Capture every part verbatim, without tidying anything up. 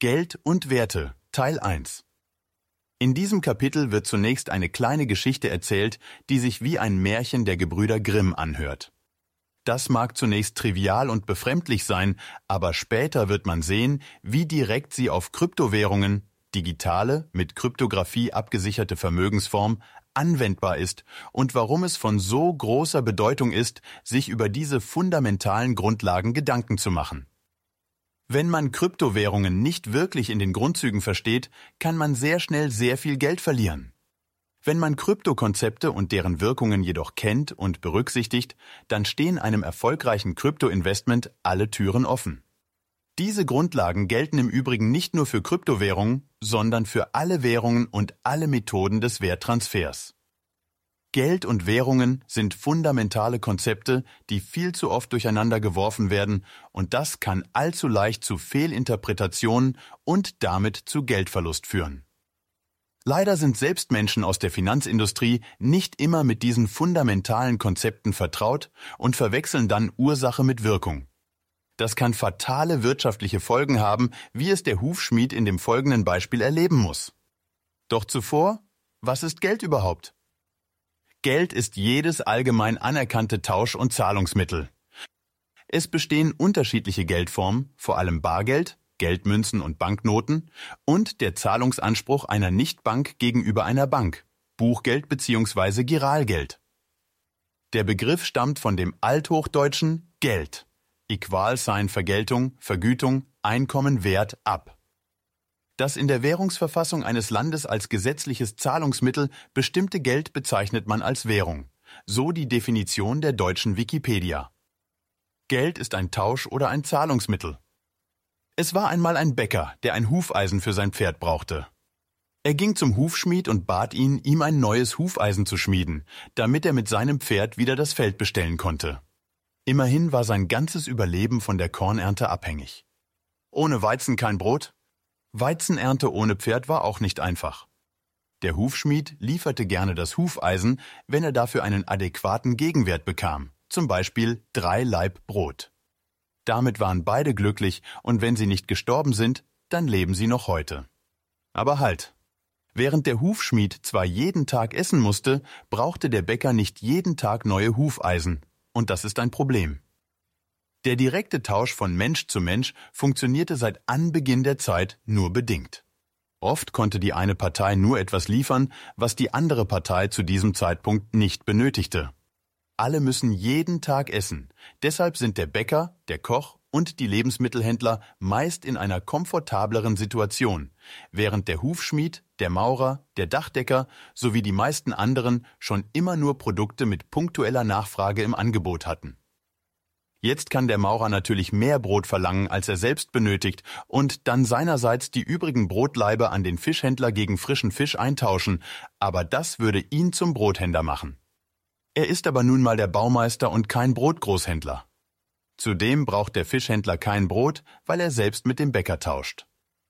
Geld und Werte, Teil eins. In diesem Kapitel wird zunächst eine kleine Geschichte erzählt, die sich wie ein Märchen der Gebrüder Grimm anhört. Das mag zunächst trivial und befremdlich sein, aber später wird man sehen, wie direkt sie auf Kryptowährungen, digitale, mit Kryptographie abgesicherte Vermögensform, anwendbar ist und warum es von so großer Bedeutung ist, sich über diese fundamentalen Grundlagen Gedanken zu machen. Wenn man Kryptowährungen nicht wirklich in den Grundzügen versteht, kann man sehr schnell sehr viel Geld verlieren. Wenn man Kryptokonzepte und deren Wirkungen jedoch kennt und berücksichtigt, dann stehen einem erfolgreichen Kryptoinvestment alle Türen offen. Diese Grundlagen gelten im Übrigen nicht nur für Kryptowährungen, sondern für alle Währungen und alle Methoden des Werttransfers. Geld und Währungen sind fundamentale Konzepte, die viel zu oft durcheinander geworfen werden, und das kann allzu leicht zu Fehlinterpretationen und damit zu Geldverlust führen. Leider sind selbst Menschen aus der Finanzindustrie nicht immer mit diesen fundamentalen Konzepten vertraut und verwechseln dann Ursache mit Wirkung. Das kann fatale wirtschaftliche Folgen haben, wie es der Hufschmied in dem folgenden Beispiel erleben muss. Doch zuvor, was ist Geld überhaupt? Geld ist jedes allgemein anerkannte Tausch- und Zahlungsmittel. Es bestehen unterschiedliche Geldformen, vor allem Bargeld, Geldmünzen und Banknoten, und der Zahlungsanspruch einer Nichtbank gegenüber einer Bank, Buchgeld bzw. Giralgeld. Der Begriff stammt von dem althochdeutschen Geld, Equal sein Vergeltung, Vergütung, Einkommen, Wert, ab. Das in der Währungsverfassung eines Landes als gesetzliches Zahlungsmittel bestimmte Geld bezeichnet man als Währung, so die Definition der deutschen Wikipedia. Geld ist ein Tausch- oder ein Zahlungsmittel. Es war einmal ein Bäcker, der ein Hufeisen für sein Pferd brauchte. Er ging zum Hufschmied und bat ihn, ihm ein neues Hufeisen zu schmieden, damit er mit seinem Pferd wieder das Feld bestellen konnte. Immerhin war sein ganzes Überleben von der Kornernte abhängig. Ohne Weizen kein Brot? Weizenernte ohne Pferd war auch nicht einfach. Der Hufschmied lieferte gerne das Hufeisen, wenn er dafür einen adäquaten Gegenwert bekam, zum Beispiel drei Laib Brot. Damit waren beide glücklich, und wenn sie nicht gestorben sind, dann leben sie noch heute. Aber halt! Während der Hufschmied zwar jeden Tag essen musste, brauchte der Bäcker nicht jeden Tag neue Hufeisen, und das ist ein Problem. Der direkte Tausch von Mensch zu Mensch funktionierte seit Anbeginn der Zeit nur bedingt. Oft konnte die eine Partei nur etwas liefern, was die andere Partei zu diesem Zeitpunkt nicht benötigte. Alle müssen jeden Tag essen, deshalb sind der Bäcker, der Koch und die Lebensmittelhändler meist in einer komfortableren Situation, während der Hufschmied, der Maurer, der Dachdecker sowie die meisten anderen schon immer nur Produkte mit punktueller Nachfrage im Angebot hatten. Jetzt kann der Maurer natürlich mehr Brot verlangen, als er selbst benötigt, und dann seinerseits die übrigen Brotlaibe an den Fischhändler gegen frischen Fisch eintauschen, aber das würde ihn zum Brothändler machen. Er ist aber nun mal der Baumeister und kein Brotgroßhändler. Zudem braucht der Fischhändler kein Brot, weil er selbst mit dem Bäcker tauscht.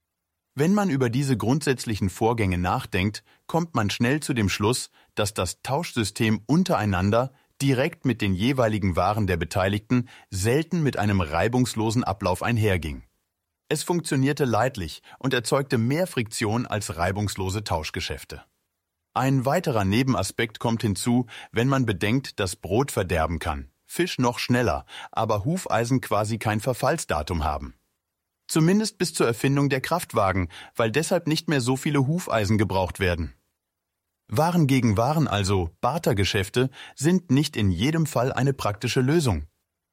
Wenn man über diese grundsätzlichen Vorgänge nachdenkt, kommt man schnell zu dem Schluss, dass das Tauschsystem untereinander direkt mit den jeweiligen Waren der Beteiligten selten mit einem reibungslosen Ablauf einherging. Es funktionierte leidlich und erzeugte mehr Friktion als reibungslose Tauschgeschäfte. Ein weiterer Nebenaspekt kommt hinzu, wenn man bedenkt, dass Brot verderben kann, Fisch noch schneller, aber Hufeisen quasi kein Verfallsdatum haben. Zumindest bis zur Erfindung der Kraftwagen, weil deshalb nicht mehr so viele Hufeisen gebraucht werden. Waren gegen Waren, also Bartergeschäfte, sind nicht in jedem Fall eine praktische Lösung.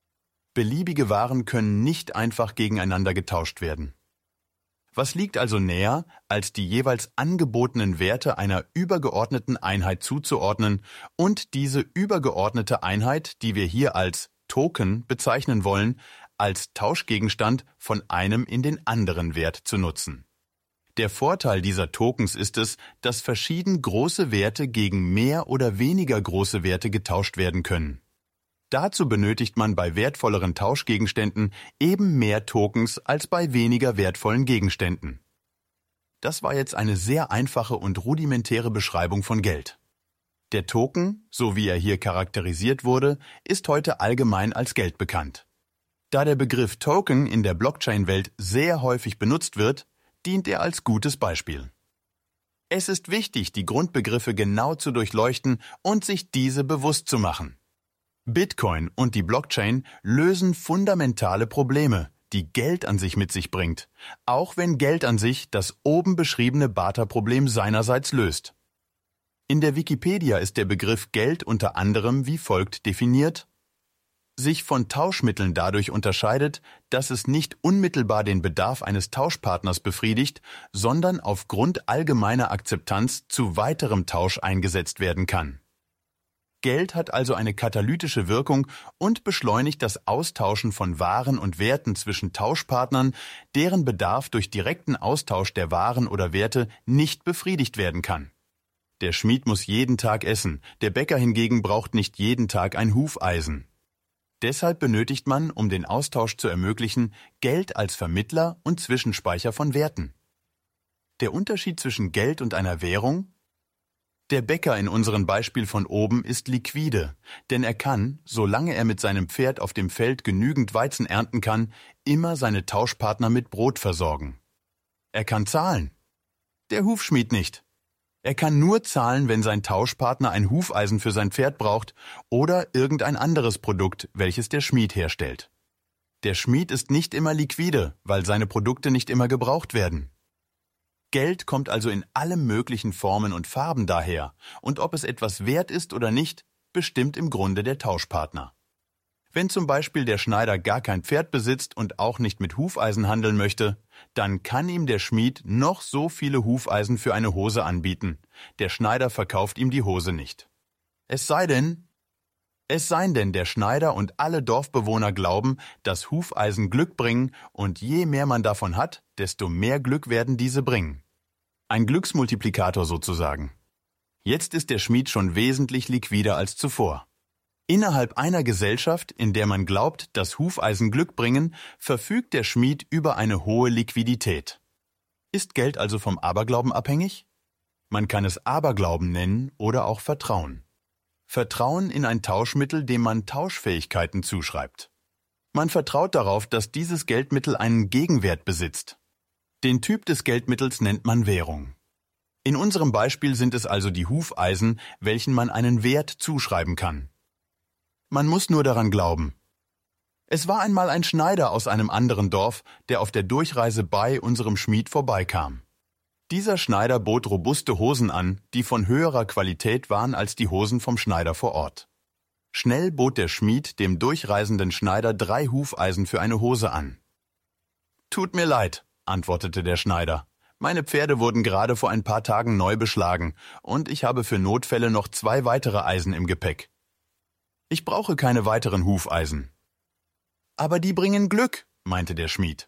Beliebige Waren können nicht einfach gegeneinander getauscht werden. Was liegt also näher, als die jeweils angebotenen Werte einer übergeordneten Einheit zuzuordnen und diese übergeordnete Einheit, die wir hier als Token bezeichnen wollen, als Tauschgegenstand von einem in den anderen Wert zu nutzen. Der Vorteil dieser Tokens ist es, dass verschieden große Werte gegen mehr oder weniger große Werte getauscht werden können. Dazu benötigt man bei wertvolleren Tauschgegenständen eben mehr Tokens als bei weniger wertvollen Gegenständen. Das war jetzt eine sehr einfache und rudimentäre Beschreibung von Geld. Der Token, so wie er hier charakterisiert wurde, ist heute allgemein als Geld bekannt. Da der Begriff Token in der Blockchain-Welt sehr häufig benutzt wird, dient er als gutes Beispiel. Es ist wichtig, die Grundbegriffe genau zu durchleuchten und sich diese bewusst zu machen. Bitcoin und die Blockchain lösen fundamentale Probleme, die Geld an sich mit sich bringt, auch wenn Geld an sich das oben beschriebene Barterproblem seinerseits löst. In der Wikipedia ist der Begriff Geld unter anderem wie folgt definiert: sich von Tauschmitteln dadurch unterscheidet, dass es nicht unmittelbar den Bedarf eines Tauschpartners befriedigt, sondern aufgrund allgemeiner Akzeptanz zu weiterem Tausch eingesetzt werden kann. Geld hat also eine katalytische Wirkung und beschleunigt das Austauschen von Waren und Werten zwischen Tauschpartnern, deren Bedarf durch direkten Austausch der Waren oder Werte nicht befriedigt werden kann. Der Schmied muss jeden Tag essen, der Bäcker hingegen braucht nicht jeden Tag ein Hufeisen. Deshalb benötigt man, um den Austausch zu ermöglichen, Geld als Vermittler und Zwischenspeicher von Werten. Der Unterschied zwischen Geld und einer Währung? Der Bäcker in unserem Beispiel von oben ist liquide, denn er kann, solange er mit seinem Pferd auf dem Feld genügend Weizen ernten kann, immer seine Tauschpartner mit Brot versorgen. Er kann zahlen. Der Hufschmied nicht. Er kann nur zahlen, wenn sein Tauschpartner ein Hufeisen für sein Pferd braucht oder irgendein anderes Produkt, welches der Schmied herstellt. Der Schmied ist nicht immer liquide, weil seine Produkte nicht immer gebraucht werden. Geld kommt also in allen möglichen Formen und Farben daher, und ob es etwas wert ist oder nicht, bestimmt im Grunde der Tauschpartner. Wenn zum Beispiel der Schneider gar kein Pferd besitzt und auch nicht mit Hufeisen handeln möchte, dann kann ihm der Schmied noch so viele Hufeisen für eine Hose anbieten. Der Schneider verkauft ihm die Hose nicht. Es sei denn, es sei denn, der Schneider und alle Dorfbewohner glauben, dass Hufeisen Glück bringen, und je mehr man davon hat, desto mehr Glück werden diese bringen. Ein Glücksmultiplikator sozusagen. Jetzt ist der Schmied schon wesentlich liquider als zuvor. Innerhalb einer Gesellschaft, in der man glaubt, dass Hufeisen Glück bringen, verfügt der Schmied über eine hohe Liquidität. Ist Geld also vom Aberglauben abhängig? Man kann es Aberglauben nennen oder auch Vertrauen. Vertrauen in ein Tauschmittel, dem man Tauschfähigkeiten zuschreibt. Man vertraut darauf, dass dieses Geldmittel einen Gegenwert besitzt. Den Typ des Geldmittels nennt man Währung. In unserem Beispiel sind es also die Hufeisen, welchen man einen Wert zuschreiben kann. Man muss nur daran glauben. Es war einmal ein Schneider aus einem anderen Dorf, der auf der Durchreise bei unserem Schmied vorbeikam. Dieser Schneider bot robuste Hosen an, die von höherer Qualität waren als die Hosen vom Schneider vor Ort. Schnell bot der Schmied dem durchreisenden Schneider drei Hufeisen für eine Hose an. »Tut mir leid«, antwortete der Schneider. »Meine Pferde wurden gerade vor ein paar Tagen neu beschlagen, und ich habe für Notfälle noch zwei weitere Eisen im Gepäck. Ich brauche keine weiteren Hufeisen.« »Aber die bringen Glück«, meinte der Schmied.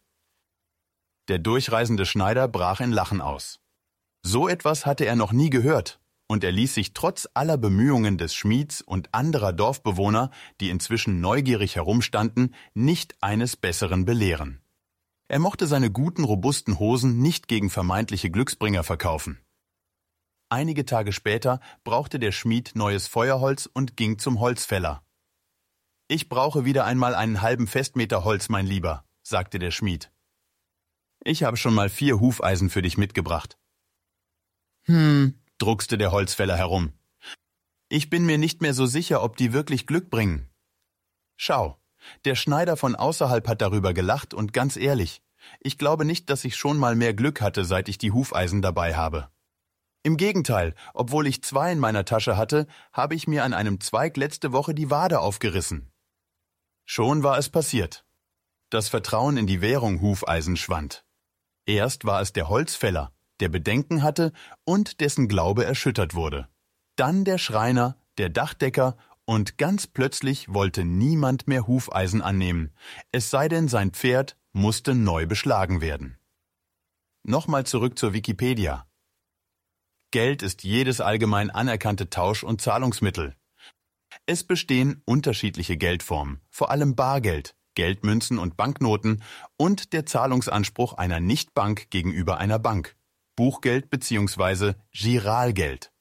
Der durchreisende Schneider brach in Lachen aus. So etwas hatte er noch nie gehört, und er ließ sich trotz aller Bemühungen des Schmieds und anderer Dorfbewohner, die inzwischen neugierig herumstanden, nicht eines Besseren belehren. Er mochte seine guten, robusten Hosen nicht gegen vermeintliche Glücksbringer verkaufen. Einige Tage später brauchte der Schmied neues Feuerholz und ging zum Holzfäller. »Ich brauche wieder einmal einen halben Festmeter Holz, mein Lieber«, sagte der Schmied. »Ich habe schon mal vier Hufeisen für dich mitgebracht.« »Hm«, druckste der Holzfäller herum. »Ich bin mir nicht mehr so sicher, ob die wirklich Glück bringen.« »Schau, der Schneider von außerhalb hat darüber gelacht, und ganz ehrlich, ich glaube nicht, dass ich schon mal mehr Glück hatte, seit ich die Hufeisen dabei habe. Im Gegenteil, obwohl ich zwei in meiner Tasche hatte, habe ich mir an einem Zweig letzte Woche die Wade aufgerissen.« Schon war es passiert. Das Vertrauen in die Währung Hufeisen schwand. Erst war es der Holzfäller, der Bedenken hatte und dessen Glaube erschüttert wurde. Dann der Schreiner, der Dachdecker, und ganz plötzlich wollte niemand mehr Hufeisen annehmen, es sei denn, sein Pferd musste neu beschlagen werden. Nochmal zurück zur Wikipedia. Geld ist jedes allgemein anerkannte Tausch- und Zahlungsmittel. Es bestehen unterschiedliche Geldformen, vor allem Bargeld, Geldmünzen und Banknoten und der Zahlungsanspruch einer Nichtbank gegenüber einer Bank, Buchgeld bzw. Giralgeld.